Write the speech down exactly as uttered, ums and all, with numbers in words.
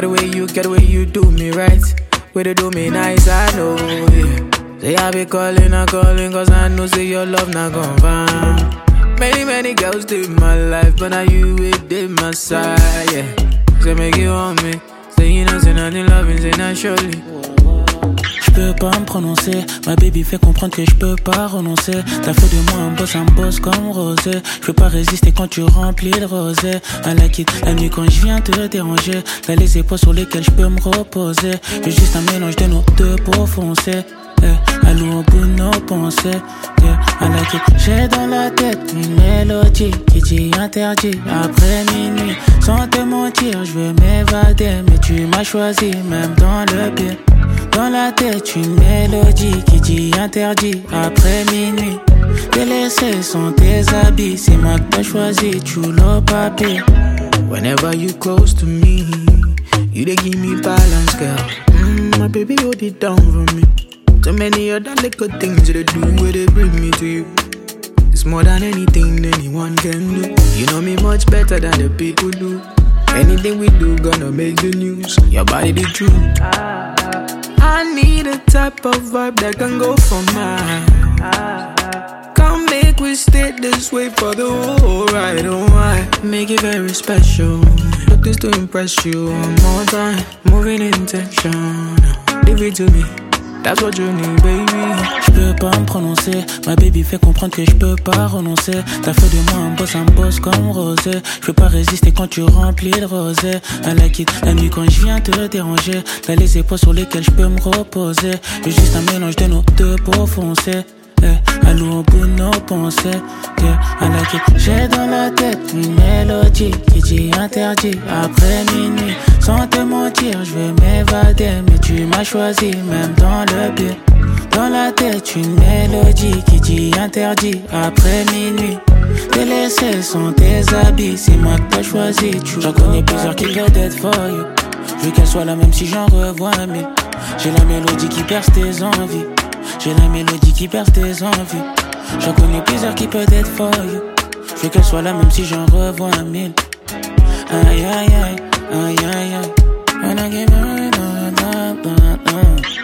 Get away you, get away you do me right. Way to do me nice, I know, yeah. Say I be calling, I calling, cause I know say your love not gon' find. Many, many girls live my life, but now you with my side, yeah. Say make you want me. Say you know, say nothing loving, say not surely. J'peux pas me prononcer, ma baby fait comprendre que j'peux pas renoncer. T'as fait de moi un boss, un boss comme Rosé. J'peux pas résister quand tu remplis le rosé. À la quitte, la nuit quand j'viens te déranger. T'as les épaules sur lesquelles j'peux me reposer. J'ai juste un mélange de nos deux pour foncer. Yeah, à l'eau au bout de nos pensées. Yeah, à la quitte, j'ai dans la tête une mélodie qui dit interdit après minuit. Sans te mentir, j'veux m'évader, mais tu m'as choisi même dans le pire. Dans la tête une mélodie qui dit interdit après minuit. T'es laissé sans tes habits, c'est moi que t'as choisi, tu l'as pas pire. Whenever you close to me, you dey give me balance, girl. Mm, my baby hold it down for me. So many other little things you do where they bring me to you. It's more than anything anyone can do. You know me much better than the people do. Anything we do gonna make the news. Your body the truth. I need a type of vibe that can go for mine. Come make we stay this way for the whole ride. Oh, I make it very special. Look this to impress you one more time. Moving intention. Leave it to me. That's what you need, baby. J'peux pas me prononcer, ma baby fait comprendre que j'peux pas renoncer. T'as fait de moi un boss, un boss comme Rosé. J'peux pas résister quand tu remplis le rosé. À la quitte, la nuit quand j'viens te déranger. T'as les épaules sur lesquelles j'peux me reposer. J'ai juste un mélange de nos deux pour foncer. Yeah, à l'eau au bout de nos pensées. Yeah, à la quitte, j'ai dans la tête une mélodie qui dit interdit après minuit. Sans te mentir, je veux m'évader, mais tu m'as choisi même dans le pire. Dans la tête une mélodie qui dit interdit après minuit. T'es laissé sans tes habits, c'est moi que t'as choisi. J'en connais plusieurs qui veulent être for you. Je veux qu'elle soit la même si j'en revois mille. J'ai la mélodie qui perce tes envies. J'ai la mélodie qui perce tes envies. J'en connais plusieurs qui peuvent être for you. Je veux qu'elle soit là même si j'en revois un mille. Aïe aïe aïe, aïe aïe aïe. When I give her, no, no, no, no.